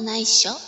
ないっしょ。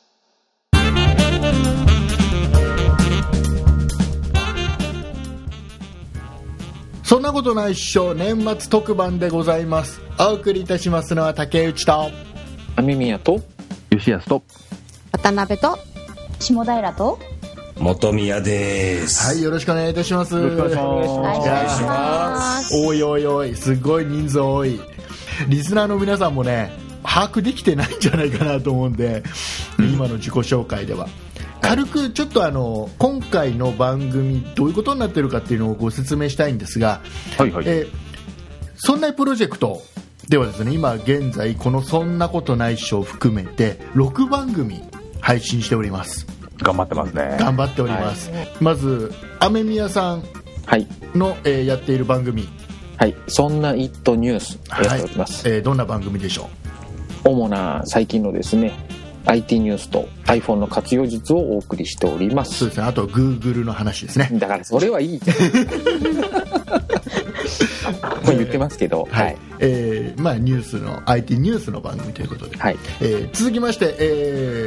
そんなことないっしょ。年末特番でございます。お送りいたしますのは竹内と雨宮と吉安と渡辺と下平と本宮です。 はい、よろしくお願いいたします。 よろしくお願いしお願いします。 おいおいおい、すごい人数多い。リスナーの皆さんもね、把握できてないんじゃないかなと思うんで、今の自己紹介では軽くちょっと今回の番組どういうことになっているかっていうのをご説明したいんですが、 はいはい、 そんなプロジェクトではですね、今現在このそんなことないっしょを含めて6番組配信しております。 頑張ってますね。 頑張っております、はい、まず雨宮さんの、やっている番組、 はい、そんなイットニュースやっております、 はい、どんな番組でしょう。主な最近のですね IT ニュースと iPhone の活用術をお送りしております。 そうですね、あと Google の話ですね。 だからそれはいいじゃんこれ言ってますけど、 はい、まあ、ニュースの IT ニュースの番組ということで、 はい、 続きまして、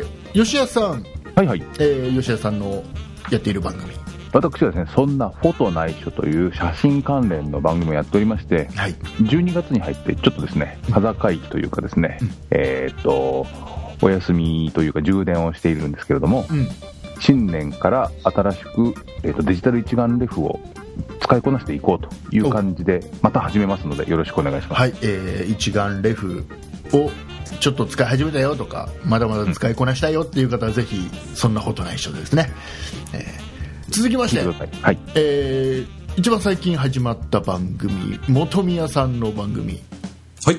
吉安さん、 はいはい、 吉安さんのやっている番組、 私はですね、そんなフォト内緒という写真関連の番組をやっておりまして、はい、12月に入ってちょっとですね、風会議というかですね、お休みというか充電をしているんですけれども、新年から新しく、デジタル一眼レフを使いこなしていこうという感じでまた始めますので、よろしくお願いします。 はい、一眼レフをちょっと使い始めたよとか、まだまだ使いこなしたいよっていう方はぜひそんなことないっしょですね。続きまして、はい、一番最近始まった番組、本宮さんの番組。 はい、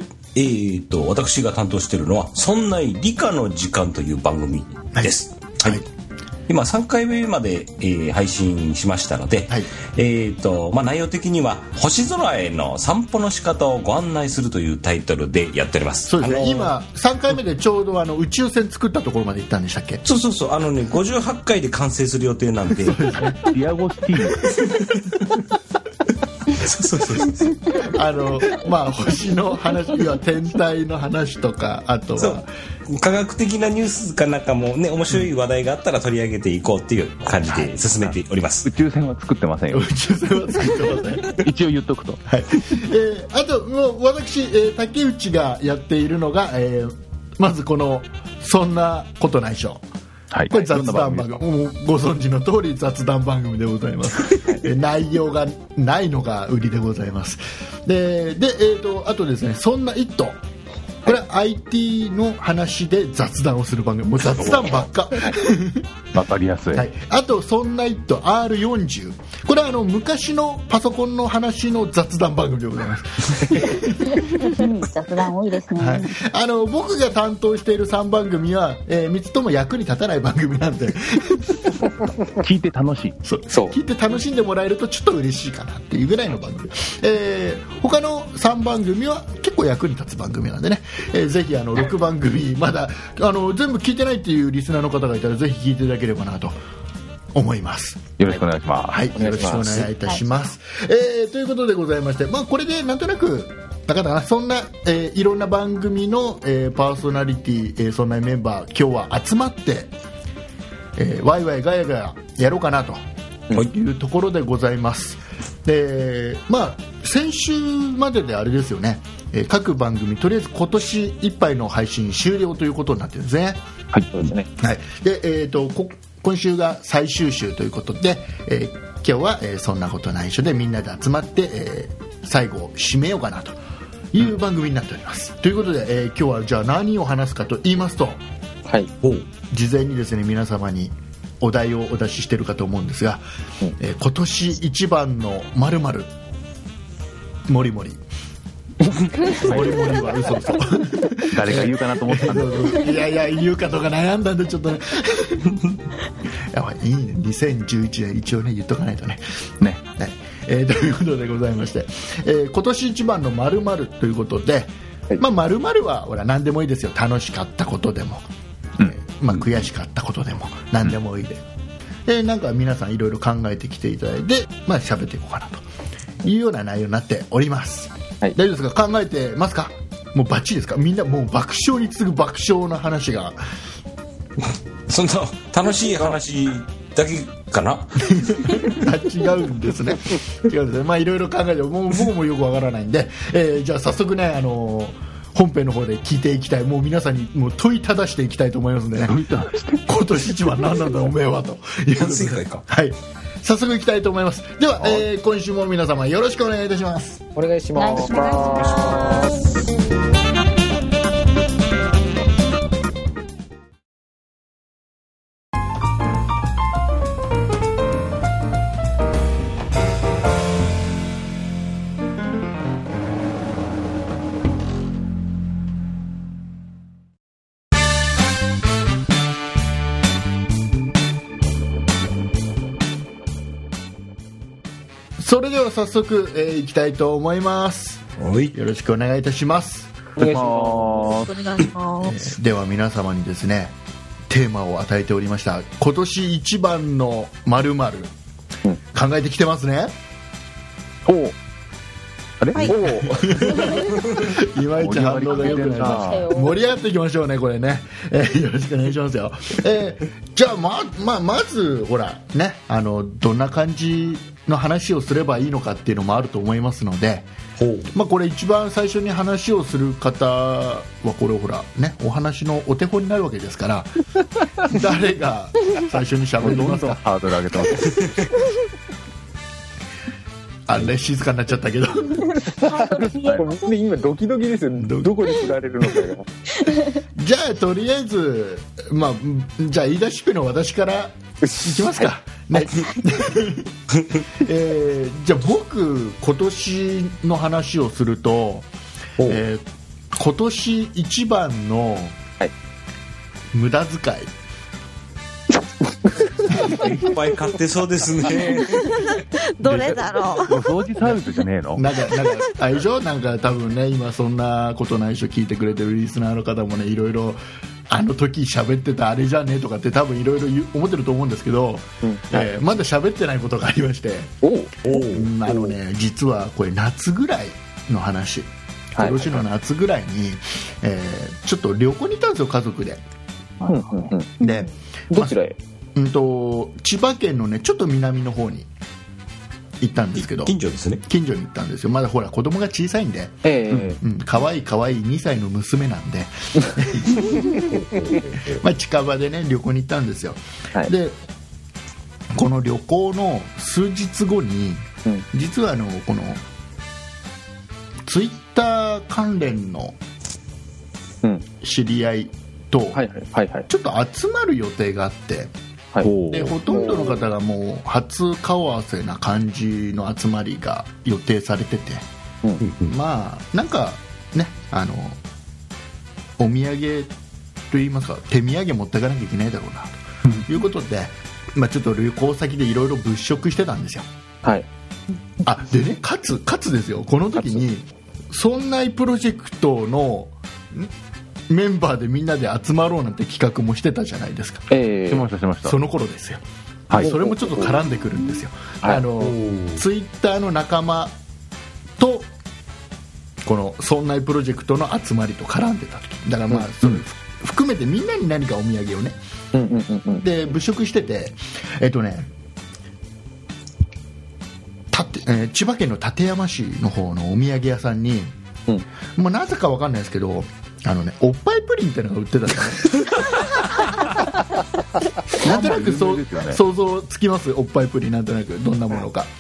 私が担当しているのはそんな理科の時間という番組です。はい、はい、今3回目まで、配信しましたので、はい、内容的には星空への散歩の仕方をご案内するというタイトルでやっております。 そうですね、今3回目でちょうど宇宙船作ったところまで行ったんでしたっけ。 そうそうそう、58回で完成する予定なんでそうですね、 ディアゴスティーノまあ、星の話は天体の話とか、あとは科学的なニュースかなんかもね、面白い話題があったら取り上げていこうっていう感じで進めております。 宇宙船は作ってませんよ。 宇宙船は作ってません一応言っとくと、 はい、あともう私、竹内がやっているのが、まずこのそんなことないっしょ。はい、これ雑談番組、ご存知の通り雑談番組でございます内容がないのが売りでございます。で、あとですね、そんなイット、これは IT の話で雑談をする番組、もう雑談ばっかわかりやすい、 はい、あとそんなイット R40、 これは昔のパソコンの話の雑談番組でございます雑談多いですね、 はい、僕が担当している3番組は、3つとも役に立たない番組なんで聞いて楽しい、 そう聞いて楽しんでもらえるとちょっと嬉しいかなっていうぐらいの番組、他の3番組は結構役に立つ番組なんでね、ぜひ6番組まだ全部聞いてないっていうリスナーの方がいたらぜひ聞いていただければなと思います。 よろしくお願いします。 はい、よろしくお願いいたします、ということでございまして、まあ、これでなんとなくそんな、いろんな番組の、パーソナリティ、そんなメンバー今日は集まって、ワイワイガヤガヤやろうかなというところでございます。で、まあ、先週までであれですよね、各番組とりあえず今年いっぱいの配信終了ということになってるんですね。 はい、そうですね。 はい、で、今週が最終週ということで、今日は、そんなことないっしょでみんなで集まって、最後を締めようかなという番組になっております、ということで、今日はじゃあ何を話すかと言いますと、 はい、 事前にですね、皆様にお題をお出ししているかと思うんですが、今年一番の〇〇もりもりもりもりは嘘誰が言うかなと思ったんだいや言うかとか悩んだんでちょっとねやばい、いいね、2011年一応ね言っとかないとね、はい、ということでございまして、今年一番の〇〇ということで、まあ、〇〇はほら何でもいいですよ。楽しかったことでも、まあ、悔しかったことでも何でもいいで、なんか皆さんいろいろ考えてきていただいて、まあ、喋っていこうかなというような内容になっております、はい、大丈夫ですか？考えてますか？ もうバッチリですか？みんなもう爆笑に次ぐ爆笑の話がそんな楽しい話だけかな違うんですね。違うんですね。まあいろいろ考えてもう僕もよくわからないんで、じゃあ早速ね本編の方で聞いていきたい。もう皆さんにもう問いただしていきたいと思いますんでね。今年一番何なんだおめえはということで、はい、早速いきたいと思います。では、今週も皆様よろしくお願いいたします。 お願いします。 それでは早速、いきたいと思います。よろしくお願いいたします。 お願いします。 では皆様にですねテーマを与えておりました今年一番の〇〇、考えてきてますね。 あれ、 はい、 いまいち反応が良くないな。盛り上がっていきましょうねこれね、よろしくお願いしますよ。じゃあまずほらねどんな感じの話をすればいいのかっていうのもあると思いますので、これ一番最初に話をする方はこれほらねお話のお手本になるわけですから誰が最初に喋りますか？ ハードル上げてますあれ静かになっちゃったけど今ドキドキですよ。どこに振られるのかがじゃあとりあえずじゃあ言い出しっぺの私からいきますか、ねじゃあ僕今年の話をすると、今年一番の無駄遣い、 いっぱい買ってそうですねどれだろう。 お掃除サービスじゃねえの？ なんかあれでしょ、なんか多分ね今そんなことない人聞いてくれてるリスナーの方もねいろいろあの時喋ってたあれじゃねとかって多分いろいろ思ってると思うんですけど、まだ喋ってないことがありまして、実はこれ夏ぐらいの話、今年の夏ぐらいに、ちょっと旅行に行ったんですよ家族で。でどちらへ？ 千葉県のねちょっと南の方に行ったんですけど、 近所ですね。 近所に行ったんですよ。まだほら子供が小さいんで、可愛い2歳の娘なんで近場でね旅行に行ったんですよ。でこの旅行の数日後に、実はこのツイッター関連の知り合いとちょっと集まる予定があって、でほとんどの方がもう初顔合わせな感じの集まりが予定されてて、なんかねお土産といいますか手土産持っていかなきゃいけないだろうなということで、ちょっと旅行先でいろいろ物色してたんですよ。でねかつですよ、この時にそんなプロジェクトのメンバーでみんなで集まろうなんて企画もしてたじゃないですか。 しましたその頃ですよ。それもちょっと絡んでくるんですよ。ツイッターの仲間とこのそんなプロジェクトの集まりと絡んでた時だからそれ含めてみんなに何かお土産をね、で物色してて千葉県の館山市の方のお土産屋さんに、もうなぜか分かんないですけどおっぱいプリンってのが売ってたんですねなんとなく想像つきます？おっぱいプリンなんとなくどんなものか。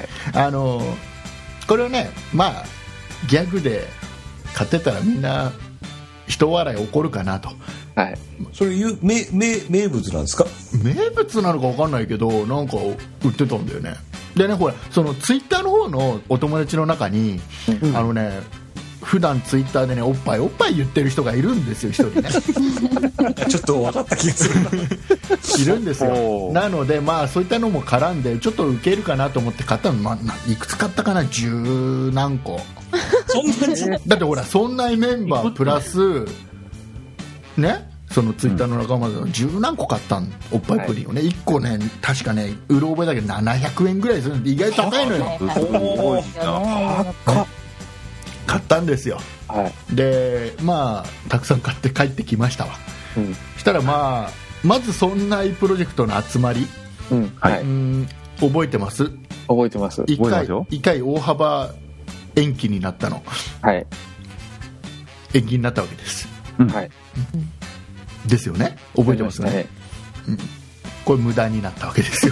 これをねギャグで買ってたらみんな人笑い起こるかなと。 それ名物なんですか？ 名物なのか分かんないけどなんか売ってたんだよね。でねほらそのツイッターの方のお友達の中に普段ツイッターでねおっぱい言ってる人がいるんですよ一人ねちょっと分かった気がするいるんですよ。なのでそういったのも絡んでちょっとウケるかなと思って買ったの、いくつ買ったかな10何個そんなにだってほらそんなメンバープラスねそのツイッターの仲間で10何個買ったんおっぱいプリンをね、1個ね確かねうろ覚えだけど700円ぐらいするんで意外と高いのよ。買買ったんですよ。 はい。 でまあたくさん買って帰ってきましたわ。したらまずそんなプロジェクトの集まり、 はい。 覚えてます？ 覚えてます。 一回大幅延期になったの。 はい。 延期になったわけです。 はい。 ですよね。覚えてますね。これ無駄になったわけですよ。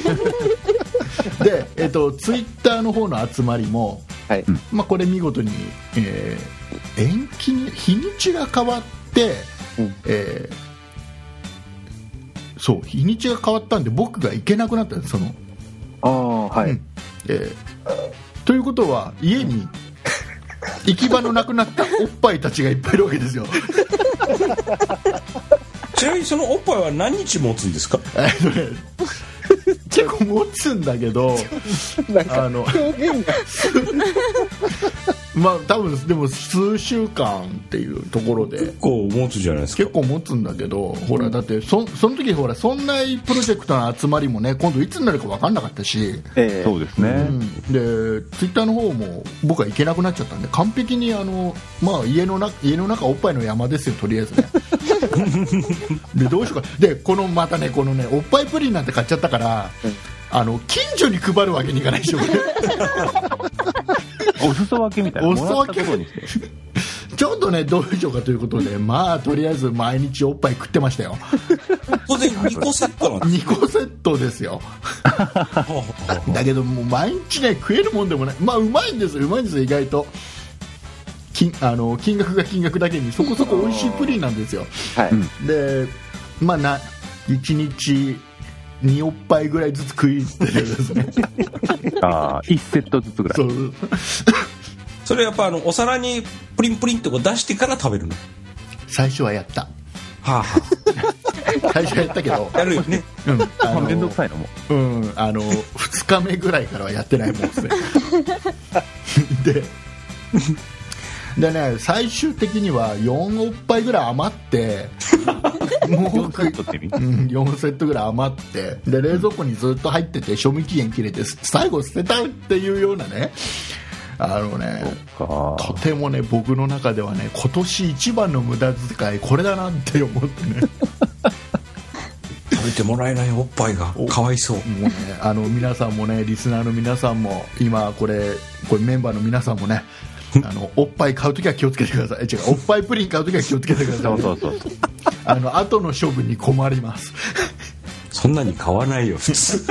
で、ツイッターの方の集まりも、はい、まあ、これ見事に、延期に日にちが変わって、そう日にちが変わったんで僕が行けなくなったんです。そのはい、 ということは家に行き場のなくなったおっぱいたちがいっぱいいるわけですよ。 ちなみにそのおっぱいは何日持つんですか？ 結構持つんだけどまあ多分でも数週間っていうところで結構持つじゃないですか。 結構持つんだけど、ほらだってその時ほらそんなプロジェクトの集まりもね今度いつになるか分かんなかったし、 そうですね、 でツイッターの方も僕は行けなくなっちゃったんで完璧にまあ、家の中おっぱいの山ですよとりあえずね。でどうしようかでまたねこのねおっぱいプリンなんて買っちゃったから、近所に配るわけにいかないでしょ。 お裾分けみたいな、 お裾分けもらったことにしてちょっとねどうしようかということで、まあとりあえず毎日おっぱい食ってましたよ。 当然2個セットなんです。 2個セットですよ。だけどもう毎日ね食えるもんでもない。まあうまいんですよ意外と。金額が金額だけにそこそこ美味しいプリンなんですよ。 はい、 でまあ1日2おっぱいぐらいずつ食いってるんですね。 1セットずつぐらい。 それやっぱお皿にプリンプリンってこう出してから食べるの？ 最初はやった。最初はやったけどやるよね。 めんどくさいのも。 2日目ぐらいからはやってないもんですね。でね最終的には4おっぱいぐらい余ってもう4セットぐらい余ってで冷蔵庫にずっと入ってて賞味期限切れて最後捨てたっていうようなねとてもね僕の中ではね今年一番の無駄遣いこれだなって思ってね。 食べてもらえないおっぱいがかわいそう。もうね皆さんもねリスナーの皆さんも今これメンバーの皆さんもねおっぱい買うときは気をつけてください。おっぱいプリン買うときは気をつけてください。そう後の処分に困ります。 そんなに買わないよ普通。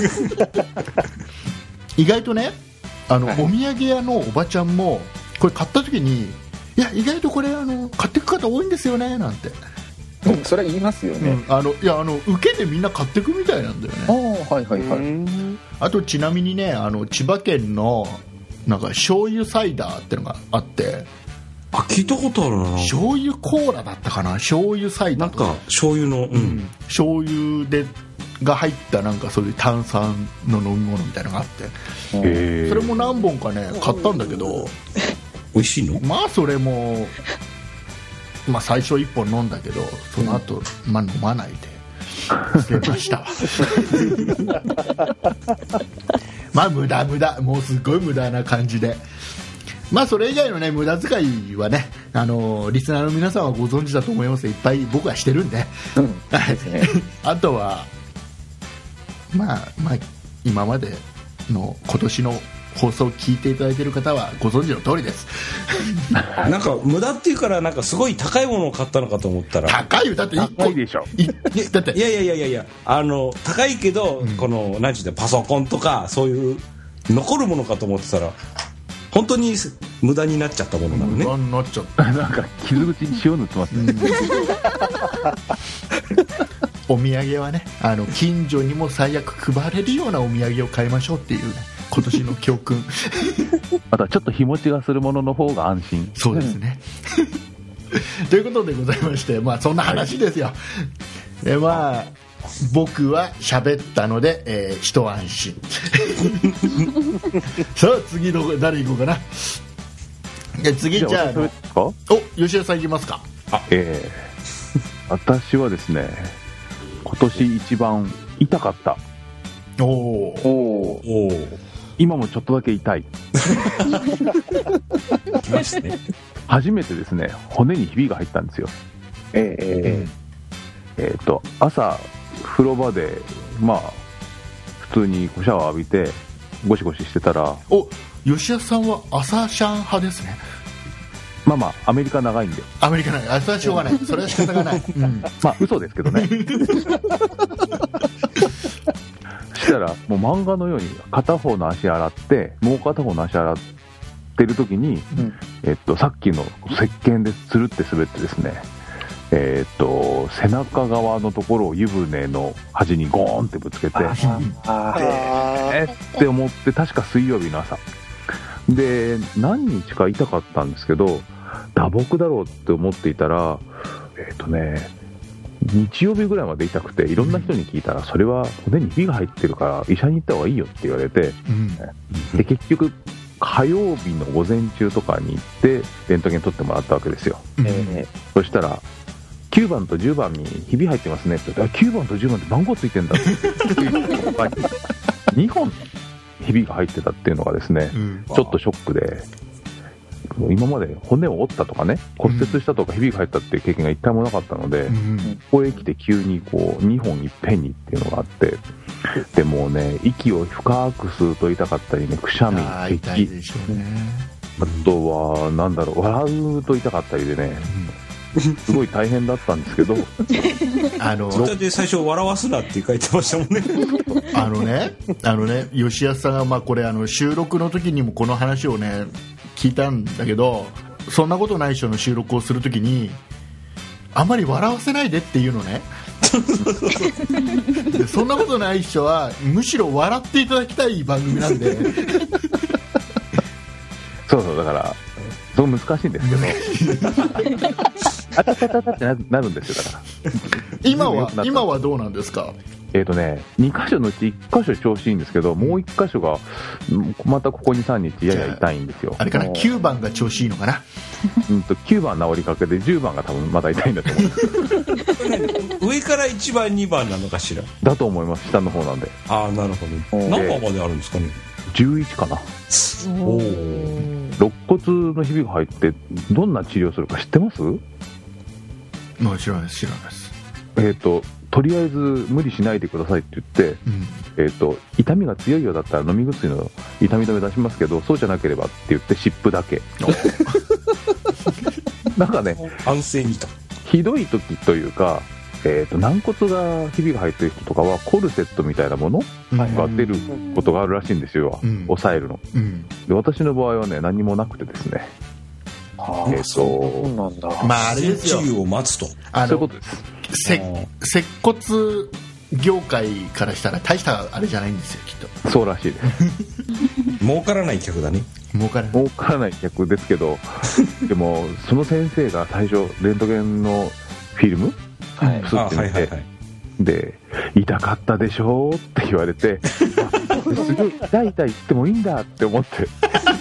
意外とねお土産屋のおばちゃんもこれ買ったときにいや意外とこれ買っていく方多いんですよねなんて。 それは言いますよね。 受けでみんな買っていくみたいなんだよね。あとちなみにね千葉県のなんか醤油サイダーってのがあって、 聞いたことあるな。 醤油コーラだったかな、醤油サイダーとか、 なんか醤油の、 醤油が入ったなんかそういう炭酸の飲み物みたいなのがあって、それも何本かね買ったんだけど、 美味しいの？ まあそれもまあ最初1本飲んだけどその後、まあ飲まないで捨てました。まあ無駄もうすごい無駄な感じで、まあそれ以外のね無駄遣いはねリスナーの皆さんはご存知だと思います。いっぱい僕はしてるんで、あとはまあ今までの今年の放送を聞いていただいている方はご存知の通りです。 なんか無駄っていうからなんかすごい高いものを買ったのかと思ったら、 高いよ。だって1個でしょ。 だっていや高いけど、この何て言うのパソコンとかそういう残るものかと思ってたら本当に無駄になっちゃったものなのね。 無駄になっちゃった。 なんか傷口に塩塗ってますね。 お土産はね近所にも最悪配れるようなお土産を買いましょうっていうね今年の教訓。 またちょっと日持ちがするものの方が安心。 そうですね。ということでございまして、まあそんな話ですよ。まあ僕は喋ったので、一安心。さあ次誰行こうかな。次じゃあ吉田さん行きますか。 私はですね今年一番痛かった今もちょっとだけ痛い。 来ましたね。 初めてですね、骨にひびが入ったんですよ。朝風呂場でまあ普通にシャワー浴びてゴシゴシしてたら、 吉安さんは朝シャン派ですね。 まあアメリカ長いんで。 アメリカ長い。それはしょうがない。それは仕方がない。 まあ嘘ですけどね。したらもう漫画のように片方の足洗ってもう片方の足洗ってる時に、さっきの石鹸でつるって滑ってですね、背中側のところを湯船の端にゴーンってぶつけて、って思って、確か水曜日の朝で何日か痛かったんですけど、打撲だろうって思っていたら、日曜日ぐらいまで痛くて、いろんな人に聞いたら、それは骨にひびが入ってるから医者に行った方がいいよって言われて、で結局火曜日の午前中とかに行ってレントゲン取ってもらったわけですよ。そしたら9番と10番にひび入ってますねって言って、9番と10番って番号ついてんだって2本ひびが入ってたっていうのがですね、ちょっとショックで、今まで骨を折ったとかね、骨折したとかひびが入ったっていう経験が一回もなかったので、ここへ来て急にこう2本いっぺんにっていうのがあって、でもうね、息を深く吸うと痛かったりね、くしゃみ、咳、あとはなんだろう、笑うと痛かったりでね、すごい大変だったんですけどツイッターで最初笑わすなって書いてましたもんね。 吉安さんが、これ収録の時にもこの話をね聞いたんだけど、そんなことない人の収録をする時にあまり笑わせないでっていうのね。でそんなことない人はむしろ笑っていただきたい番組なんで。 そうだからそう難しいんですけどあたたたたってなるんですよ。だから今はどうなんですか。 2箇所のうち1箇所調子いいんですけど、もう1箇所がまたここ 2,3 日やや痛いんですよ。 あれかな、9番が調子いいのかな。 9番治りかけで10番が多分まだ痛いんだと思う。 上から1番2番なのかしら。 だと思います。下の方なんで。 なるほど。何番まであるんですかね。 11かな。肋骨のひびが入ってどんな治療するか知ってます？ 知らないです。 とりあえず無理しないでくださいって言って、痛みが強いようだったら飲み薬の痛み止め出しますけど、そうじゃなければって言って湿布だけ。なんかね、 安静にとひどい時というか、軟骨がひびが入ってる人とかはコルセットみたいなものが出ることがあるらしいんですよ、抑えるの、で私の場合はね何もなくてですね、 そうなんだ。 あれですよ、 治癒を待つと、 そういうことです。 接骨業界からしたら大したあれじゃないんですよ、きっと。 そうらしいです。 儲からない客だね。 儲からない客ですけどでもその先生が最初レントゲンのフィルム吸ってみて、で痛かったでしょって言われてすごい痛い言ってもいいんだって思って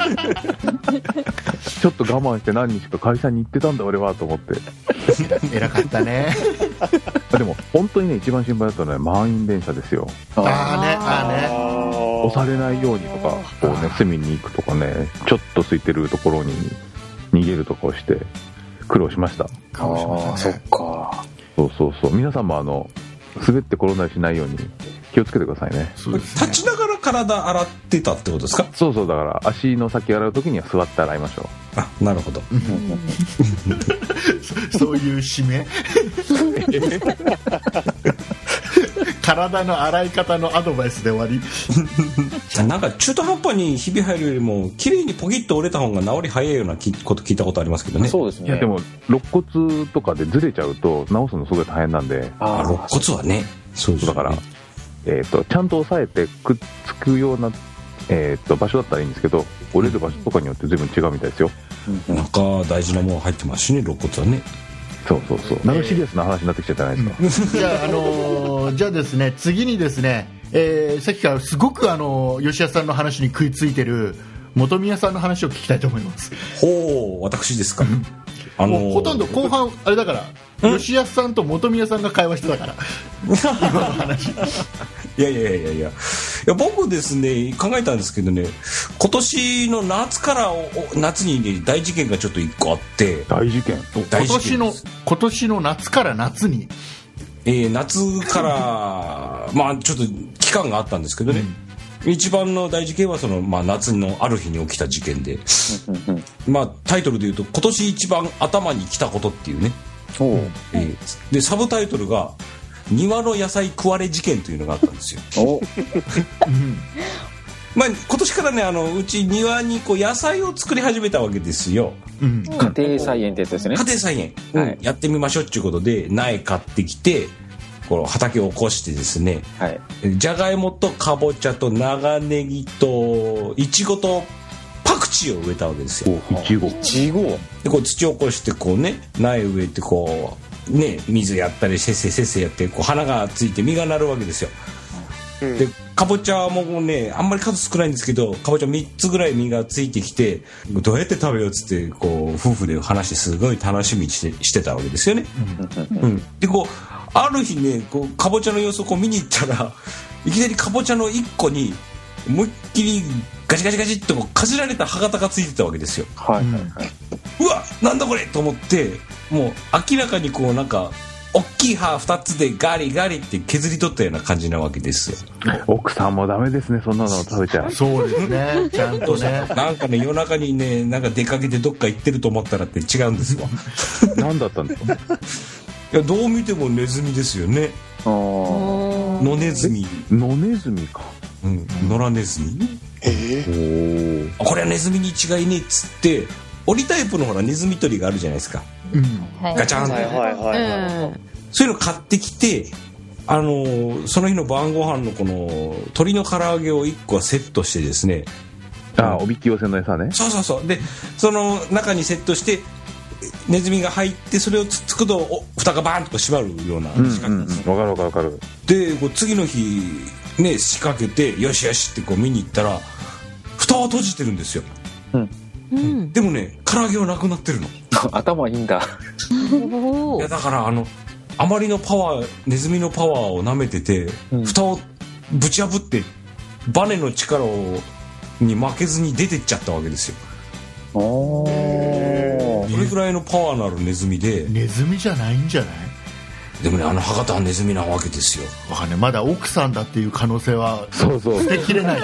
ちょっと我慢して何日か会社に行ってたんだ俺はと思って。 偉かったね。 でも本当にね、一番心配だったのは満員電車ですよ。 押されないようにとか、こうね、隅に行くとかね、ちょっと空いてるところに逃げるとかをして苦労しました。 そっか。 そう皆さんも滑って転んだりしないように気をつけてくださいね。 そうですね。立ちながら体洗ってたってことですか。 そうだから足の先洗うときには座って洗いましょう。なるほど。 そういう締め。体の洗い方のアドバイスで終わり。 なんか中途半端にひび入るよりも綺麗にポキッと折れた方が治り早いようなこと聞いたことありますけどね。 そうですね。 いやでも肋骨とかでずれちゃうと治すのすごい大変なんで。 肋骨はね。 そうだから、ちゃんと押さえてくっつくような、場所だったらいいんですけど、折れる場所とかによって随分違うみたいですよ。 なんか大事なもの入ってますしね、肋骨はね。 そうなんかシリアスな話になってきちゃったじゃないですか。 じゃあですね、次にですね、さっきからすごく吉安さんの話に食いついてる本宮さんの話を聞きたいと思います。 ほう、私ですか。 ほとんど後半あれだから、吉安さんと本宮さんが会話してたから今の話。 いやや僕ですね考えたんですけどね、今年の夏から夏に、ね、大事件がちょっと1個あって。 大事件。 今年の夏から夏に、 夏からまあちょっと期間があったんですけどね、一番の大事件はその、まあ、夏のある日に起きた事件でまあタイトルで言うと今年一番頭にきたことっていうね、でサブタイトルが庭の野菜食われ事件というのがあったんですよ。まあ、今年からねうち庭にこう野菜を作り始めたわけですよ、 家庭菜園ってやつですね。 家庭菜園、やってみましょうっていうことで苗買ってきてこの畑を起こしてですね、じゃがいもとかぼちゃと長ネギといちごとパクチーを植えたわけですよ。 いちごでこう土を起こしてこうね苗植えてこうね水やったりせっせやってこう花がついて実がなるわけですよ。でかぼちゃもねあんまり数少ないんですけどかぼちゃ3つぐらい実がついてきてどうやって食べようっつってこう夫婦で話してすごい楽しみにしてたわけですよね。でこうある日ねこうかぼちゃの様子をこう見に行ったらいきなりかぼちゃの1個に思いっきりガチガチガチっとこうかじられた歯型がついてたわけですよ。うわなんだこれと思ってもう明らかにこうなんか大きい歯2つでガリガリって削り取ったような感じなわけですよ。 奥さんもダメですねそんなの食べちゃう。 そうですねちゃんとねなんかね夜中にねなんか出かけてどっか行ってると思ったらって違うんですわ。 何だったんですか。 いやどう見てもネズミですよね。野ネズミ。 野ネズミか。 野良ネズミ。これはネズミに違いねえっつって檻タイプのほらネズミ捕りがあるじゃないですか、ガチャンって、そういうの買ってきてその日の晩ご飯のこの鶏の唐揚げを1個はセットしてですね、 おびき寄せの餌ね。 そうでその中にセットしてネズミが入ってそれをつっつくと蓋がバーンと閉まるような仕掛けです。 わかる。 でこう次の日ね仕掛けてよしよしってこう見に行ったら蓋は閉じてるんですよ。でもね唐揚げはなくなってるの。 頭いいんだ。 いやだからあまりのパワーネズミのパワーを舐めてて、蓋をぶち破ってバネの力に負けずに出てっちゃったわけですよ。それぐらいのパワーのあるネズミで。 ネズミじゃないんじゃない。 でもね歯型はネズミなわけですよ。 まだ奥さんだっていう可能性は捨てきれない。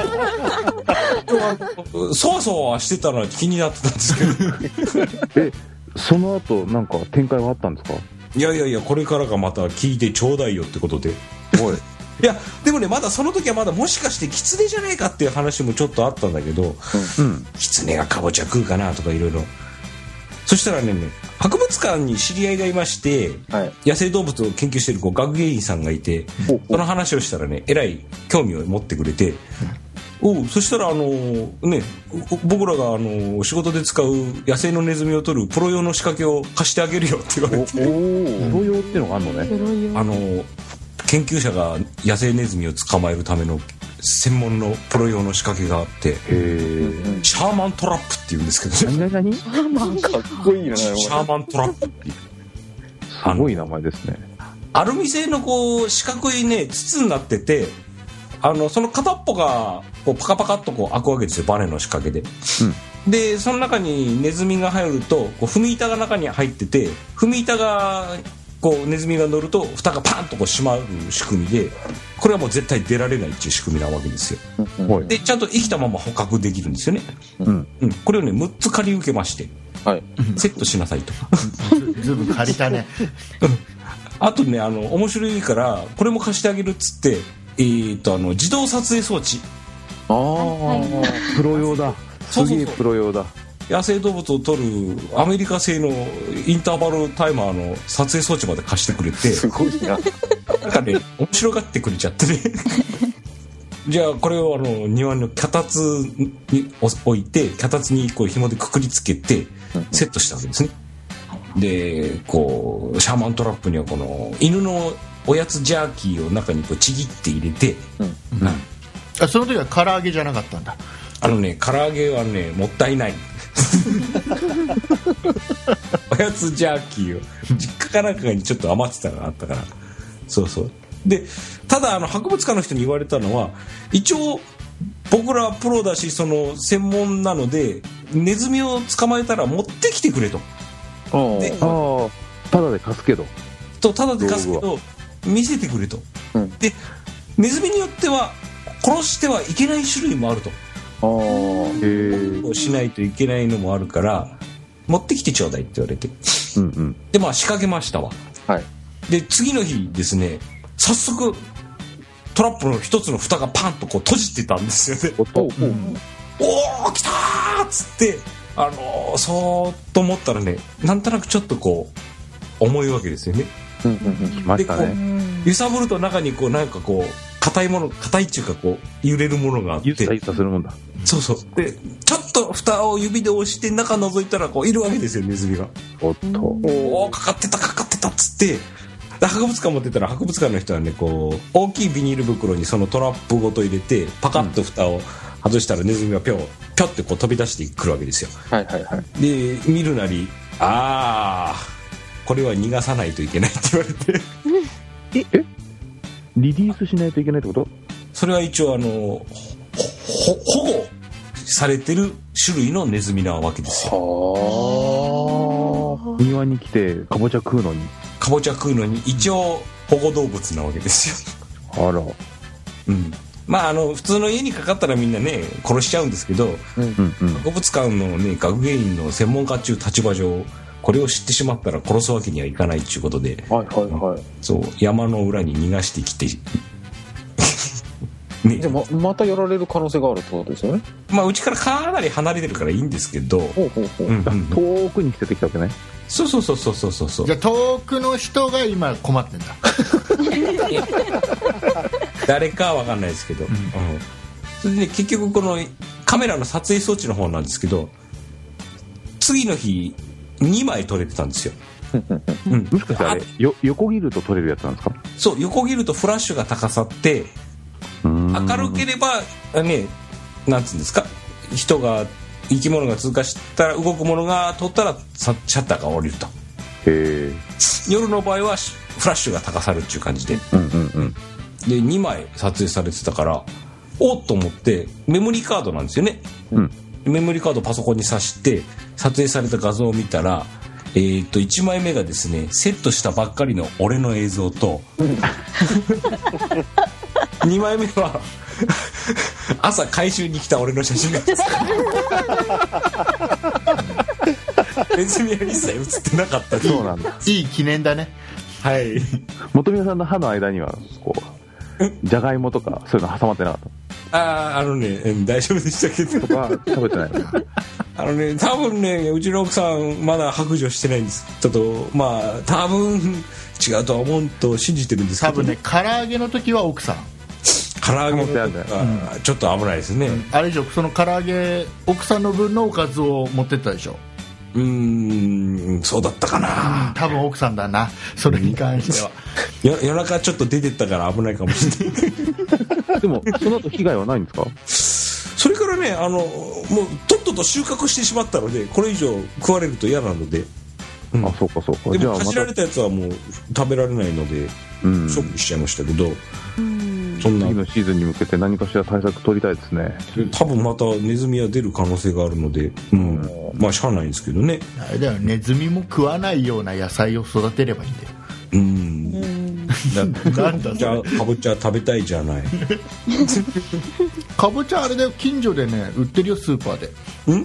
そわそわしてたら気になってたんですけどその後なんか展開はあったんですか。 いやこれからがまた聞いてちょうだいよってことで。いやでもねまだその時はまだもしかしてキツネじゃないかっていう話もちょっとあったんだけど、キツネがかぼちゃ食うかなとかいろいろ。そしたらね博物館に知り合いがいまして、野生動物を研究している学芸員さんがいて、その話をしたらねえらい興味を持ってくれて、そしたら僕らが仕事で使う野生のネズミを取るプロ用の仕掛けを貸してあげるよって言われて。 プロ用っていうのがあるのね。 研究者が野生ネズミを捕まえるための専門のプロ用の仕掛けがあってシャーマントラップっていうんですけどね。 何かっこいいな。 シャーマントラップっていうすごい名前ですね。 アルミ製のこう四角いね筒になっててその片っぽがこうパカパカっとこう開くわけですよバネの仕掛けで、でその中にネズミが入るとこう踏み板が中に入ってて踏み板がこうネズミが乗ると蓋がパンとこう閉まる仕組みでこれはもう絶対出られないっていう仕組みなわけですよ。でちゃんと生きたまま捕獲できるんですよね。これをね6つ借り受けまして、セットしなさいと。 ずいぶん借りたね。 あとね面白いからこれも貸してあげるっつって自動撮影装置。 プロ用だ。すげえプロ用だ。 野生動物を撮るアメリカ製のインターバルタイマーの撮影装置まで貸してくれて、 すごいな。 なんかね面白がってくれちゃってね。じゃあこれを庭の脚立に置いて脚立にこう紐でくくりつけてセットしたわけですね。でこうシャーマントラップにはこの犬のおやつジャーキーを中にこうちぎって入れて、 その時は唐揚げじゃなかったんだ。 唐揚げはねもったいない。おやつジャーキーを実家かなんかにちょっと余ってたのがあったから、そうでただ博物館の人に言われたのは、一応僕らプロだしその専門なのでネズミを捕まえたら持ってきてくれと。でただで貸すけどただで貸すけど見せてくれと、でネズミによっては殺してはいけない種類もあると。しないといけないのもあるから持ってきてちょうだいって言われて、で仕掛けましたわ。で次の日ですね、早速トラップの一つの蓋がパンとこう閉じてたんですよね。おー来たーっつってそーっと思ったらね、なんとなくちょっとこう重いわけですよね。 来ましたね。 揺さぶると中にこうなんかこう硬いっていうかこう揺れるものがあって、 ゆったするもんだ。 そうでちょっと蓋を指で押して中覗いたらこういるわけですよ、ネズミが。おかかってたっつって、博物館持ってたら博物館の人はね、こう大きいビニール袋にそのトラップごと入れてパカッと蓋を外したらネズミがぴょってこう飛び出してくるわけですよ。で見るなり、これは逃がさないといけないって言われてリリースしないといけないってこと？ それは一応保護されてる種類のネズミなわけですよ。 庭に来てかぼちゃ食うのに一応保護動物なわけですよ。普通の家にかかったらみんなね殺しちゃうんですけど、博物館のね学芸員の専門家っていう立場上これを知ってしまったら殺すわけにはいかないっていうことで、そう山の裏に逃がしてきてね、じゃあ またやられる可能性があるってことですよね。 うちからかなり離れてるからいいんですけど、 遠くに来てきたわけね。 そうじゃあ遠くの人が今困ってんだ誰かは分かんないですけど、それで、ね、結局このカメラの撮影装置の方なんですけど、次の日2枚撮れてたんですよ。 もしかしてあれ横切ると撮れるやつなんですか？ そう、横切るとフラッシュが高さって明るければね、なんつうんですか、生き物が通過したら動くものが撮ったらシャッターが降りると。夜の場合はフラッシュが高さるっていう感じで、で2枚撮影されてたからおっと思ってメモリーカードなんですよね、メモリーカードをパソコンに挿して撮影された画像を見たら、1枚目がですねセットしたばっかりの俺の映像と2枚目は朝回収に来た俺の写真がネズミは一切写ってなかった。 そうなんだ。 いい記念だね。 本宮さんの歯の間にはこうじゃがいもとかそういうの挟まってなかった？ 大丈夫でしたけど。 とか食べてないの？ 多分ね、うちの奥さんまだ白状してないんです。ちょっと多分違うとは思うと信じてるんですけど、 多分ね、唐揚げの時は奥さん、 唐揚げの時はちょっと危ないですね。 あれ以上その唐揚げ奥さんの分のおかずを持ってったでしょ。 そうだったかな。 多分奥さんだな、それに関しては。 夜中ちょっと出てったから危ないかもしれないでもその後被害はないんですか？ それからね、もうとっとと収穫してしまったので、これ以上食われると嫌なので、 そうかでも走られたやつはもう食べられないので処分しちゃいましたけど、 そんな次のシーズンに向けて何かしら対策取りたいですね。 多分またネズミは出る可能性があるので、しゃあないんですけどね。 あれだよ、ネズミも食わないような野菜を育てればいいんだよ。 なんだじゃあかぼちゃ食べたいじゃない。 かぼちゃあれだよ、近所でね売ってるよ、スーパーで。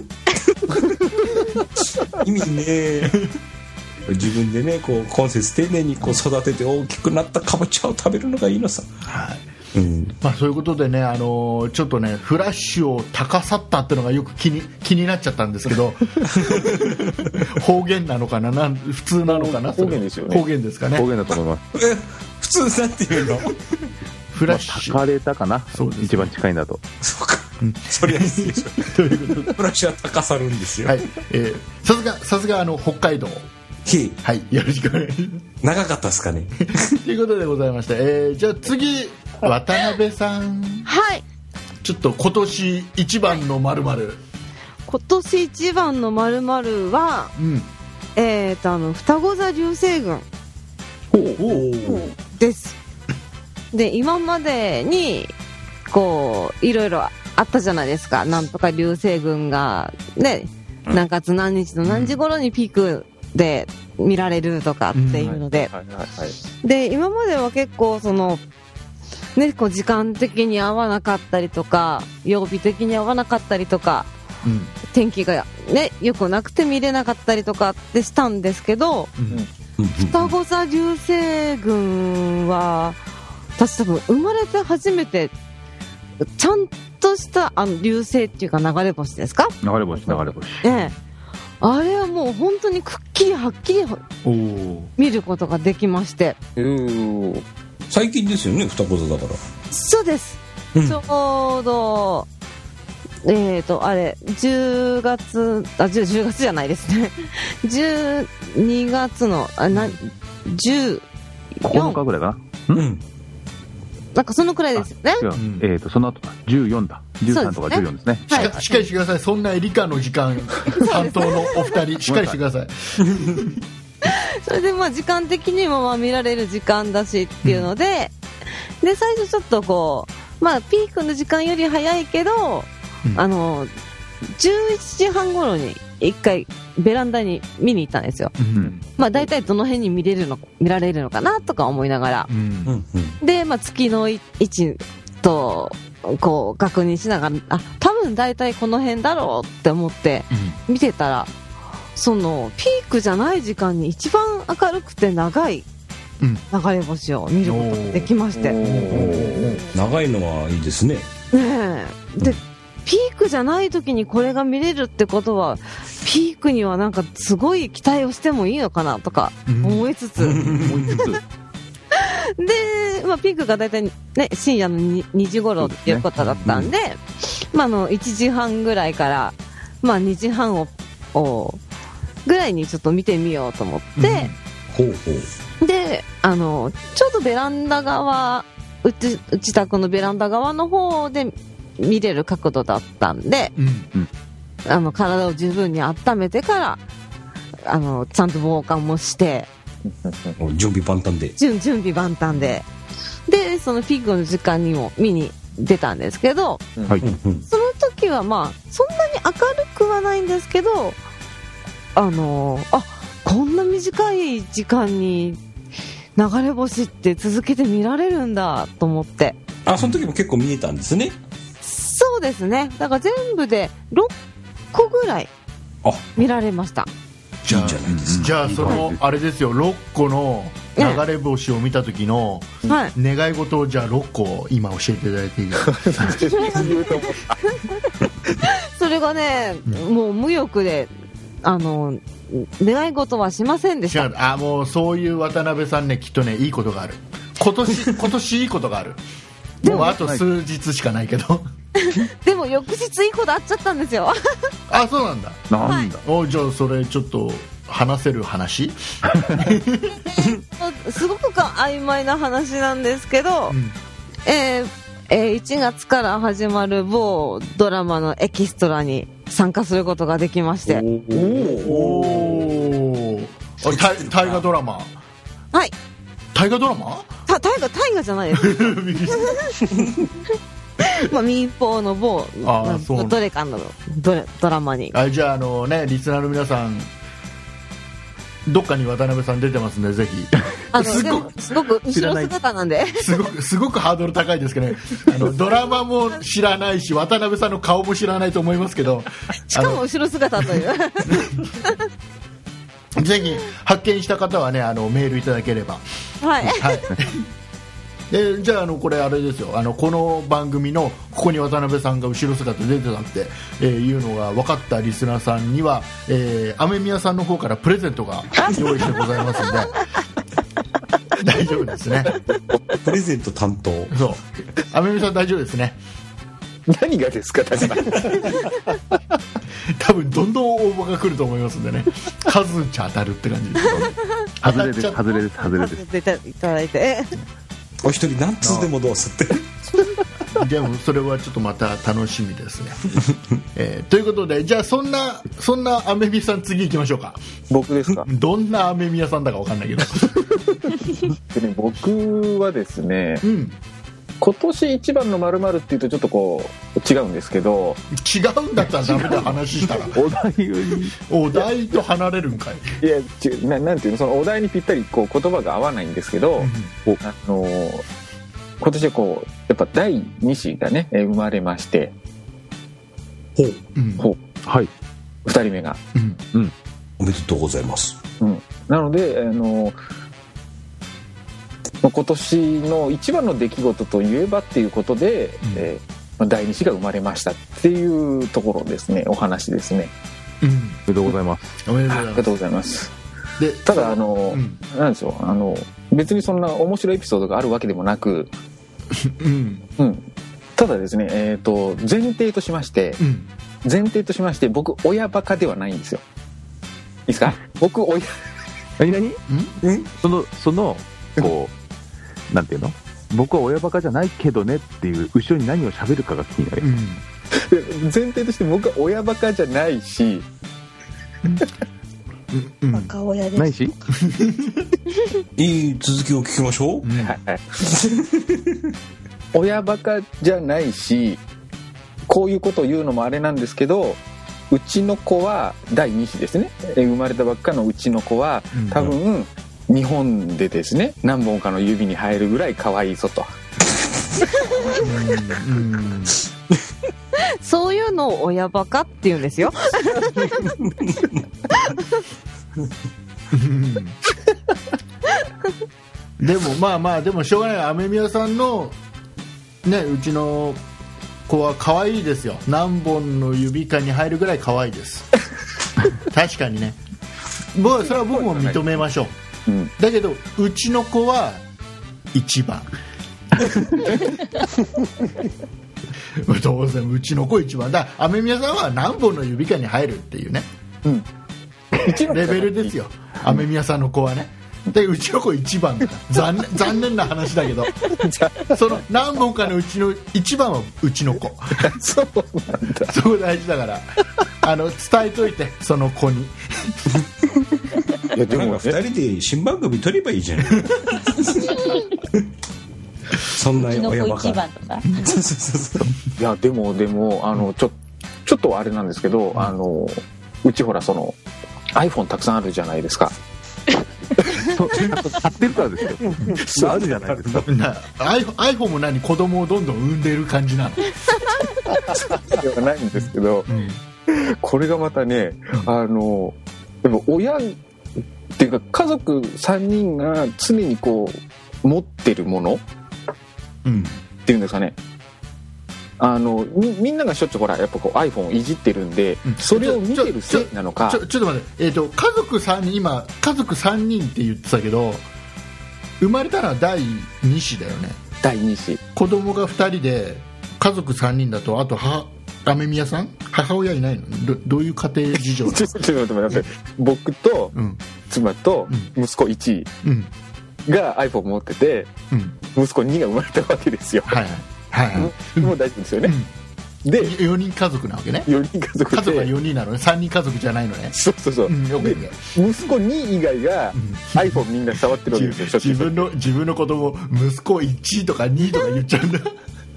意味ね自分でねこう今節丁寧にこう育てて大きくなったかぼちゃを食べるのがいいのさ。 そういうことでね、ちょっとねフラッシュを高さったってのがよく気になっちゃったんですけど方言なのかな、普通なのかな。 方言ですよね。 方言ですかね。 方言だと思います。 普通なんていうの？ フラッシュ、 高れたかな。一番近いんだと。 そうか、そりゃいいでしょ。ということでフラッシュは高さるんですよ。 さすが北海道。はい、よろしくお願いします。 長かったですかね。 ということでございまして、じゃあ次渡辺さん。 はい。 ちょっと今年一番の〇〇。 今年一番の〇〇は、双子座流星群です。 で今までにこういろいろあったじゃないですか。なんとか流星群がね、何月何日の何時頃にピークで見られるとかっていうので、で今までは結構そのね、こう時間的に合わなかったりとか曜日的に合わなかったりとか、天気がね良くなくて見れなかったりとかってしたんですけど、双子座流星群は私多分生まれて初めてちゃんとした流星っていうか流れ星ですか？ 流れ星。 あれはもう本当にくっきりはっきり見ることができまして。 最近ですよね、双子座だから。 そうです、ちょうどあれ10月10月じゃないですね12月の14 9日ぐらいかな。 なんかそのくらいですよね。 その後だ、14だ、13とか14ですね。 しっかりしてください。そんな理科の時間担当のお二人しっかりしてください。 それでまあ時間的にもまあ見られる時間だしっていうので、で最初ちょっとこうまあピークの時間より早いけど、11時半頃に一回ベランダに見に行ったんですよ。まあ大体どの辺に見られるのかなとか思いながら、でまあ月の位置とこう確認しながら、多分大体この辺だろうって思って見てたら、そのピークじゃない時間に一番明るくて長い流れ星を見ることができまして、 長いのはいいですね。 でピークじゃない時にこれが見れるってことは、ピークにはなんかすごい期待をしてもいいのかなとか思いつつ、で、まあ、ピークがだいたい、ね、深夜の 2時頃っていうことだったんで、まあ、1時半ぐらいから、まあ、2時半ぐらいにちょっと見てみようと思って、でちょうどベランダ側、自宅のベランダ側の方で見れる角度だったんで、体を十分に温めてからちゃんと防寒もして準備万端で準備万端でそのピークの時間にも見に出たんですけど、その時はまあそんなに明るくはないんですけど、こんな短い時間に流れ星って続けて見られるんだと思って。 その時も結構見えたんですね。 そうですね。だから全部で6個ぐらい見られました。 じゃあそのあれですよ、6個の流れ星を見た時の願い事をじゃあ6個今教えていただいていいですか？ それがね、もう無欲で願い事はしませんでした。 もうそういう渡辺さんね、きっとねいいことがある。今年いいことがある。もうあと数日しかないけどでも翌日いいことあっちゃったんですよ。 そうなんだ。 なんだ。 じゃあそれちょっと話せる話すごく曖昧な話なんですけど、1月から始まる某ドラマのエキストラに参加することができまして。 大河ドラマ。 はい。 大河ドラマ？ 大河じゃないですまあ、民放の某どれかのドラマに。 じゃあリスナーの皆さん、どっかに渡辺さん出てますんで、ぜひ。 すごく後ろ姿なんで。 すごくハードル高いですけどね。ドラマも知らないし、渡辺さんの顔も知らないと思いますけど。 しかも後ろ姿という。 ぜひ発見した方はね、メールいただければ。 はい。 じゃあこれあれですよ、この番組のここに渡辺さんが後ろ姿で出てたっていうのが分かったリスナーさんには、雨宮さんの方からプレゼントが用意してございますので大丈夫ですね。 プレゼント担当。 そう、雨宮さん大丈夫ですね。 何がですか、 多分どんどん応募が来ると思いますんでね、数打ち当たるって感じですけど、ね、 外れですいただいてお一人何通でもどうすってでもそれはちょっとまた楽しみですね、ということで、じゃあそんな雨宮さん次行きましょうか。 僕ですか？ どんな雨宮さんだか分かんないけどでね、僕はですね、今年一番の〇〇っていうとちょっとこう違うんですけど、 違うんだったらダメだ話したらお題と離れるんかい。 いやなんていうの、そのお題にぴったりこう言葉が合わないんですけど、今年はこうやっぱ第2子がね生まれまして、 はい、 2人目が、 おめでとうございます。 なので今年の一番の出来事といえばっていうことで、第2子が生まれましたっていうところですね、お話ですね。 おめでとうございます。 おめでとうございます。でただなんですよ、別にそんな面白いエピソードがあるわけでもなく、ただですね、前提としまして、僕親バカではないんですよ。いいですか？僕親何そのこうなんていうの、僕は親バカじゃないけどねっていう後ろに何を喋るかが気になる。 前提として僕は親バカじゃないし、 バカ親ですないしいい続きを聞きましょう。 親バカじゃないし、こういうことを言うのもあれなんですけど、うちの子は第2子ですね、生まれたばっかのうちの子は多分日本でですね何本かの指に入るぐらい可愛いぞとそういうのを親バカって言うんですよ。 でもまあでもしょうがない。雨宮さんのね、うちの子は可愛いですよ。何本の指かに入るぐらい可愛いです。確かにね。それは僕も認めましょう。だけどうちの子は1番。当然うちの子1番だ。雨宮さんは何本の指かに入るっていうね、レベルですよ。雨宮さんの子はね。でうちの子1番だから残念な話だけどその何本かのうちの1番はうちの子。 そうなんだ。 そこ大事だから伝えといてその子に。 いやでも2人で新番組撮ればいいじゃない。そんな親バカ。いやでもちょっとあれなんですけど、うちほらその iPhone たくさんあるじゃないですか。 買ってるからですよ。あるじゃないですか。 iPhone も何、子供をどんどん産んでる感じなの？ ではないんですけど、これがまたね、でも親っていうか家族3人が常にこう持ってるもの、っていうんですかね。みんながしょっちゅうほらやっぱこう iPhone をいじってるんで、それを見てるせいなのか。 ちょっと待って、家族3人、今家族3人って言ってたけど、生まれたのは第2子だよね。 第2子。 子供が2人で家族3人だと、あと雨宮さん母親いないの？どういう家庭事情なの？ちょっと待って、 僕と妻と息子1が iPhone 持ってて、息子2が生まれたわけですよ。もう大丈夫ですよね。で 4人家族なわけね。 4人家族で家族は4人なのね。3人家族じゃないのね。 そう、で息子2以外が iPhone みんな触ってるわけですよ。 自分の子供息子1とか2とか言っちゃうんだ。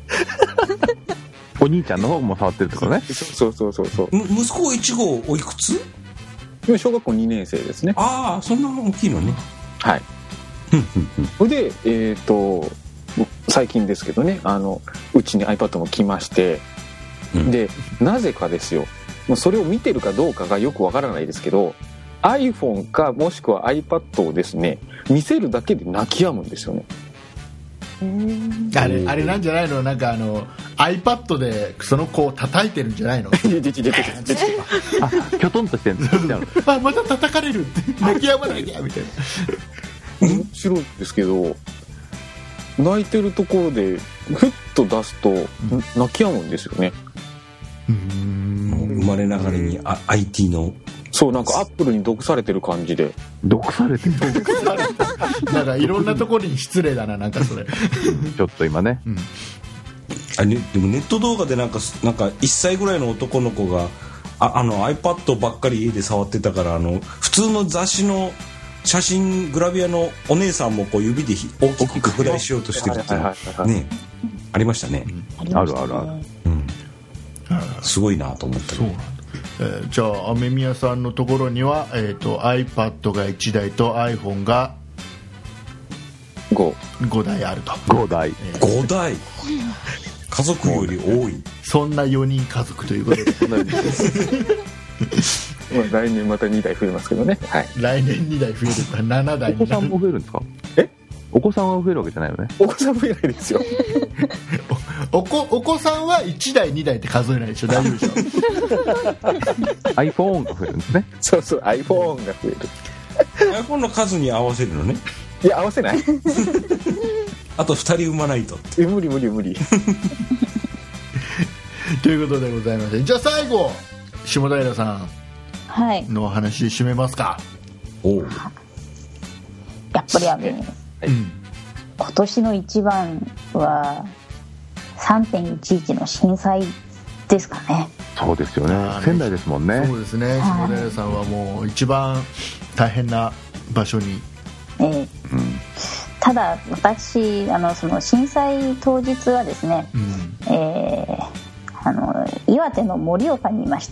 お兄ちゃんの方も触ってるってことね。 そう息子 1号おいくつ？ 今小学校2年生ですね。 ああ、そんな大きいのね。 はい。で最近ですけどね、うちに iPad も来まして、でなぜかですよ、それを見てるかどうかがよくわからないですけど、 iPhone かもしくは iPad をですね見せるだけで泣き止むんですよね。 あれなんじゃないの？なんかiPad でその子を叩いてるんじゃないの？ きょとんとしてるんですよ。 あ、また叩かれるって泣き止まなきゃみたいな。 面白いんですけど、泣いてるところでふっと出すと泣き止むんですよね。 生まれながらにIT のそうなんかアップルに毒されてる感じで。 毒されてるなんかいろんなところに失礼だな、なんかそれ。 ちょっと今ね、 でもネット動画でなんか1歳ぐらいの男の子がiPad ばっかり家で触ってたから普通の雑誌の写真グラビアのお姉さんもこう指で大きく拡大しようとしてるっていうね、ありましたね。 あるあるある。 すごいなと思ったけど。 じゃあ雨宮さんのところには、iPad が1台と iPhone が5台あると。 5台、 5台家族より多い。 そんな4人家族ということで来年また2台増えますけどね、はい、 来年2台増えると7台になる。 お子さんも増えるんですか？お子さんは増えるわけじゃないよね。 お子さん増えないですよお子さんは1台2台って数えないでしょ。大丈夫でしょ iPhone が増えるんですね。 そう iPhone が増える。 iPhone の数に合わせるのね。 いや合わせないあと2人産まないと。 無理ということでございまして、じゃあ最後下平さんの話で締めますか。 おう、 やっぱり今年の一番は 3.11 の震災ですかね。 そうですよね。仙台ですもんね。 そうですね。下平さんはもう一番大変な場所に、 ただ私その震災当日はですね、岩手の盛岡にいまして、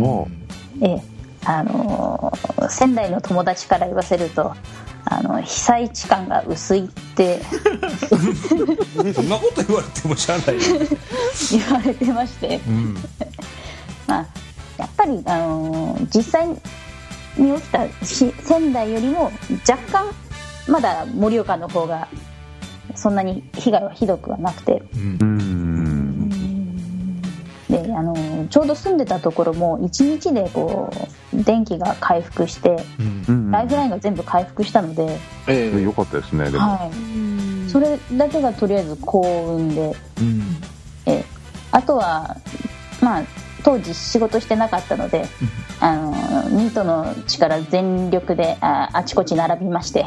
仙台の友達から言わせると被災地感が薄いってそんなこと言われてもしゃあない言われてまして、まあ、やっぱり実際に起きた仙台よりも若干まだ盛岡の方がそんなに被害はひどくはなくて、でちょうど住んでたところも1日でこう電気が回復して、ライフラインが全部回復したので、 よかったですね。でも、 それだけがとりあえず幸運で、あとはまあ当時仕事してなかったので、ニートの力全力であちこち並びまして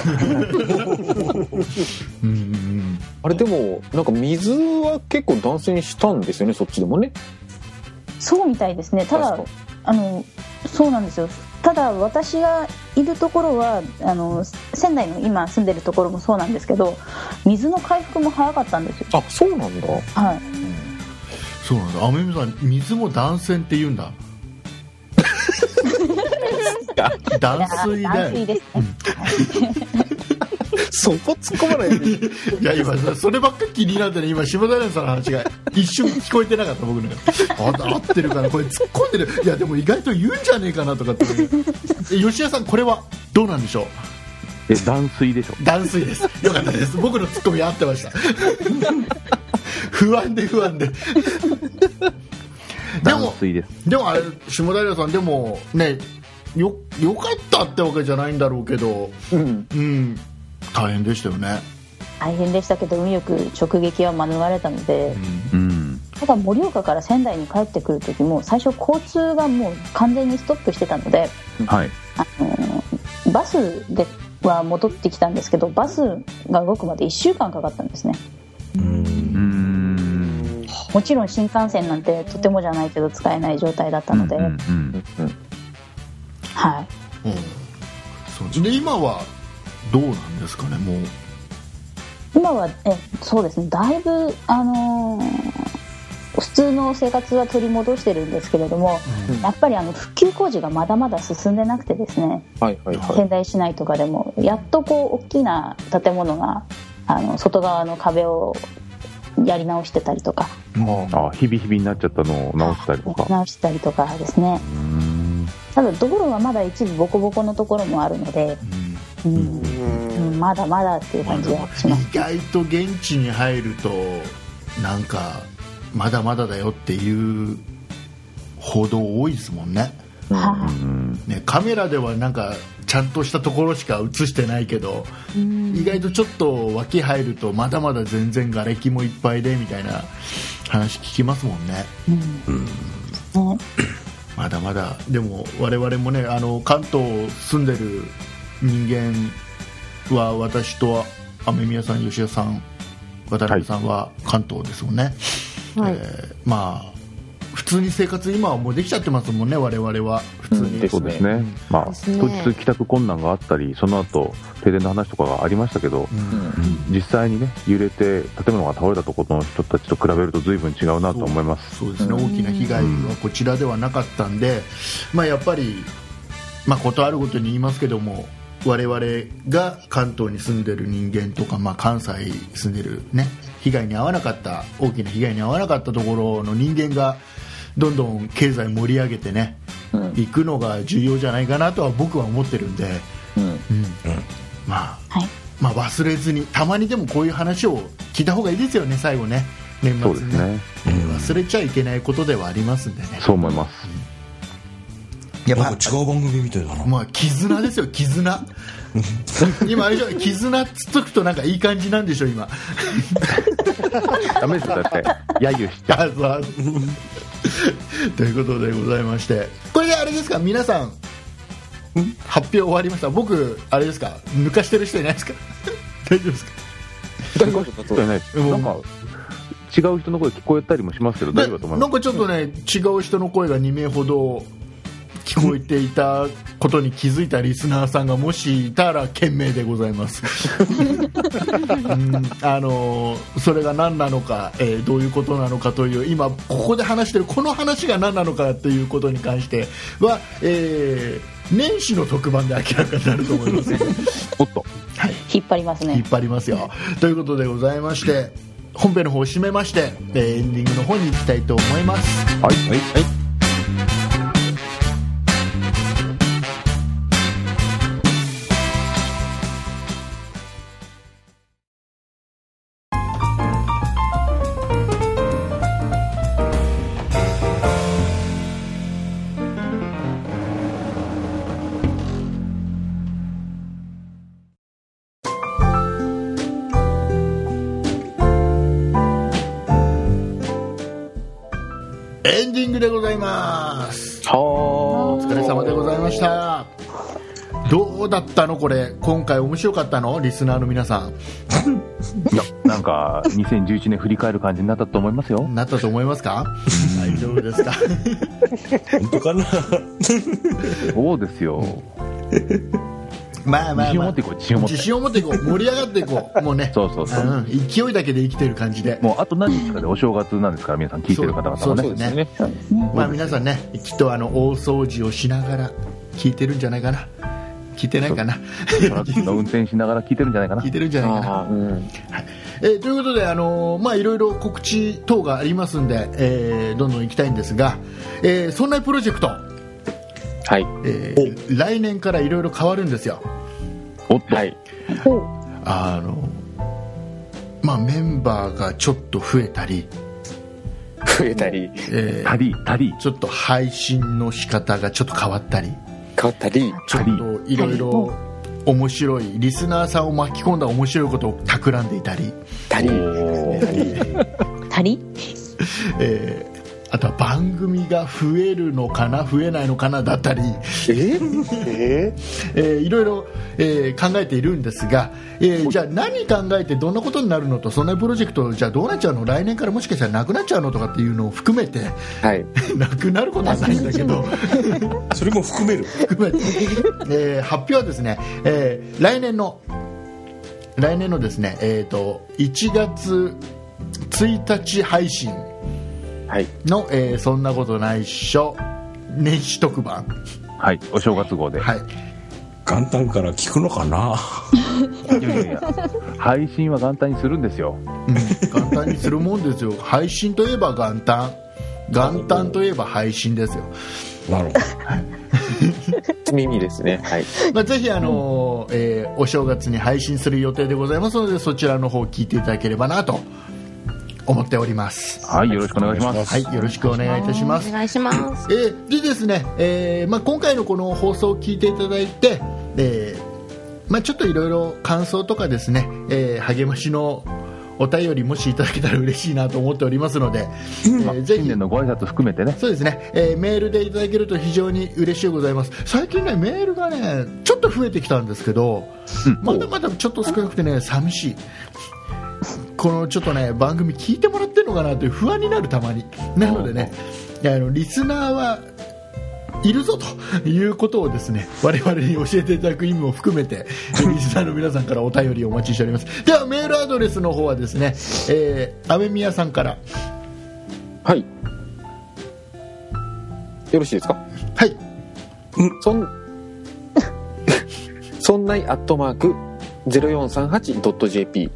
あれでもなんか水は結構断水したんですよね、そっちでもね。 そうみたいですね。ただそうなんですよ。ただ私がいるところは仙台の今住んでるところもそうなんですけど、水の回復も早かったんですよ。 あ、そうなんだ。 はい。 そうなんだ。あめみさん、水も断線って言うんだ。断水だよ。 断水ですね。 そこ突っ込まないで。 いや今そればっかり気になってね。今下平さんの話が一瞬聞こえてなかった僕の中で。合ってるかなこれ突っ込んでる。いやでも意外と言うんじゃねえかなとかって。吉谷さんこれはどうなんでしょう。 断水でしょ。 断水です。よかったです。僕のツッコミ合ってました。不安で断水です。 でもあれ下平さんでもねよかったってわけじゃないんだろうけど、大変でしたよね。 大変でしたけど運よく直撃は免れたので、ただ盛岡から仙台に帰ってくる時も最初交通がもう完全にストップしてたので、バスでは戻ってきたんですけど、バスが動くまで1週間かかったんですね。もちろん新幹線なんてとてもじゃないけど使えない状態だったので、 そうで今はどうなんですかね。もう今はそうですね、だいぶ普通の生活は取り戻してるんですけれども、やっぱり復旧工事がまだまだ進んでなくてですね、仙台市内とかでもやっとこう大きな建物が外側の壁をやり直してたりとか、 ひびひびになっちゃったのを直したりとかですね。ただ道路はまだ一部ボコボコのところもあるので、まだまだっていう感じがします。 意外と現地に入るとなんかまだまだだよっていう報道多いですもんね。カメラではなんかちゃんとしたところしか映してないけど、意外とちょっと脇入るとまだまだ全然瓦礫もいっぱいでみたいな話聞きますもんね。まだまだ。でも我々もね関東住んでる人間は私と雨宮さん、吉田さん、渡辺さんは関東ですもんね。まあ2 通に生活今はもうできちゃってますもんね、我々は普通に、 そうですね、まあ、当日帰宅困難があったり、その後停電の話とかがありましたけど、実際にね揺れて建物が倒れたところの人たちと比べると随分違うなと思います。 そうですね、大きな被害はこちらではなかったんで、まあ、やっぱり、まあ、ことあるごとに言いますけども、我々が関東に住んでる人間とか、まあ、関西に住んでるね、被害に遭わなかった大きな被害に遭わなかったところの人間がどんどん経済盛り上げてね、行くのが重要じゃないかなとは僕は思ってるんで、まあ、まあ忘れずに、たまにでもこういう話を聞いた方がいいですよね、最後ね、年末に ね、忘れちゃいけないことではありますんでね。 そう思います。 いや、なんか違う番組みたいだな。 まあ、絆ですよ、絆今あれでしょ、絆っつっとくとなんかいい感じなんでしょ今ダメですよ、だって揶揄しちゃうということでございまして、これであれですか、皆さん発表終わりました。僕あれですか、抜かしてる人いないですか大丈夫ですか？ 抜かしてる人いないです。なんか違う人の声聞こえたりもしますけど大丈夫だと思います。 なんかちょっとね、違う人の声が2名ほど聞こえていたことに気づいたリスナーさんがもしいたら懸命でございますそれが何なのか、どういうことなのかという、今ここで話しているこの話が何なのかということに関しては、年始の特番で明らかになると思いますおっと、 はい、引っ張りますね。 引っ張りますよということでございまして、本編の方を締めまして、エンディングの方に行きたいと思います。 はいはいはい。 エンディングでございます。 お疲れ様でございました。どうだったのこれ、今回面白かったの、リスナーの皆さん。 いや、なんか2011年振り返る感じになったと思いますよ。 なったと思いますか？大丈夫ですか？ 本当かなそうですよ。 まあまあ、まあ、 自信を持っていこう、自信を持っていこう、盛り上がっていこう、もうね、 そうそうそう、 勢いだけで生きてる感じで、 もうあと何日かでお正月なんですから、皆さん聞いてる方々もね。 そうですね。まあ皆さんね、きっと大掃除をしながら聞いてるんじゃないかな。聞いてないかな。 トラックの運転しながら聞いてるんじゃないかな。 聞いてるんじゃないかな。はい、ということで、まあいろいろ告知等がありますんで、どんどん行きたいんですが、そんなプロジェクト、 はい、 来年からいろいろ変わるんですよ。 おっと、はい、 まあ、メンバーがちょっと増えたり、 足りちょっと配信の仕方がちょっと変わったり、ちょっといろいろ面白い、リスナーさんを巻き込んだ面白いことを企んでいたり、あとは番組が増えるのかな増えないのかなだったり、いろいろ、考えているんですが、じゃあ何考えてどんなことになるのと、そんなプロジェクトじゃあどうなっちゃうの、来年からもしかしたらなくなっちゃうのとかっていうのを含めて、はい、なくなることはないんだけどそれも含めて、発表はですね、来年のですね、1月1日配信の、そんなことないっしょ年始特番、 はい、お正月号で、はい、 元旦から聞くのかな。 いや配信は元旦にするんですよ、 元旦にするもんですよ。配信といえば元旦といえば配信ですよ。 なるほど。耳ですね。はい。 まあ、ぜひお正月に配信する予定でございますので、そちらの方を聞いていただければなと思っております。 はい、よろしくお願いします。 はい、よろしくお願いいたします。 お願いします。 でですね、まあ、今回のこの放送を聞いていただいて、まあ、ちょっといろいろ感想とかですね、励ましのお便りもしいただけたら嬉しいなと思っておりますので、ぜひ新年のご挨拶含めてね、 そうですね、メールでいただけると非常に嬉しいございます。最近ね、メールがねちょっと増えてきたんですけど、まだまだちょっと少なくてね、寂しい。このちょっとね、番組聞いてもらってるのかなという不安になる、たまに。なのでね、 リスナーはいるぞということをですね、我々に教えていただく意味も含めてリスナーの皆さんからお便りをお待ちしております。ではメールアドレスの方はですね、アメミヤさんから。 はい、よろしいですか。 はい、 そんない@0438.jp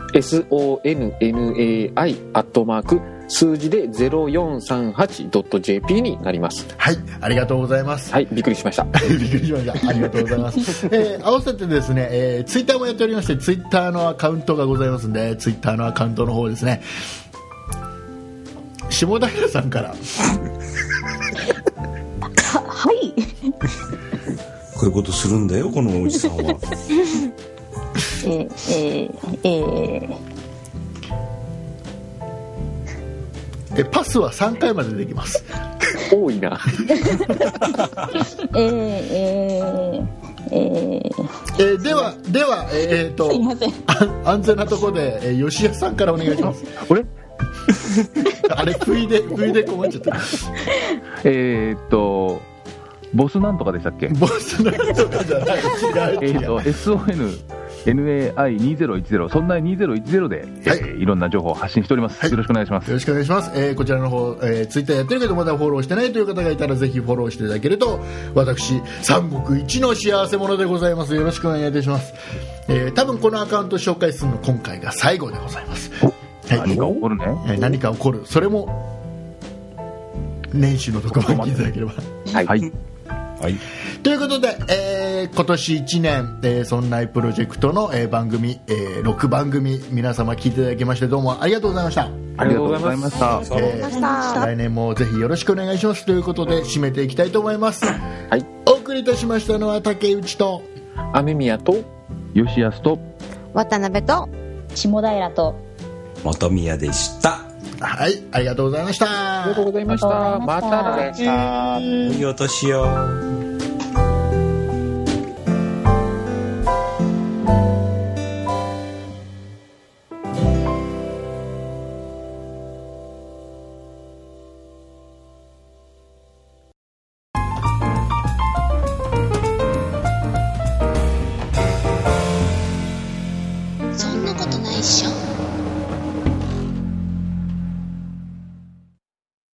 sonnai@ 数字で 0438.jp になります。 はい、ありがとうございます。 はい、びっくりしましたびっくりしました。ありがとうございます。合わせてですね、ツイッターもやっておりまして、ツイッターのアカウントがございますので、ツイッターのアカウントの方ですね、下平さんからはい。 こういうことするんだよこのおじさんは。 パスは3回までできます。 多いな。 ではすいません。 安全なところで、吉谷さんからお願いします。あれ不意で困っちゃった。 ボスなんとかでしたっけ。 ボスなんとかじゃない。違う。SONNAI2010 そんな2010で、いろんな情報を発信しております。よろしくお願いします。 よろしくお願いします。こちらの方、ツイッターやってるけどまだフォローしてないという方がいたらぜひフォローしていただけると私三国一の幸せ者でございます。よろしくお願いいたします。多分このアカウント紹介するの今回が最後でございます。 何か起こるね。 何か起こる。それも年始の特番聞いていただければ。 はい。 はい、 ということで、今年1年、そんないプロジェクトの、番組、6番組皆様聞いていただきましてどうもありがとうございました。 ありがとうございました。 来年もぜひよろしくお願いしますということで締めていきたいと思います。 はい、 お送りいたしましたのは竹内と雨宮と吉安と渡辺と下平と本宮でした。 はい、ありがとうございました。 ありがとうございました。また来週。 いいお年を。 そんなことないっしょ。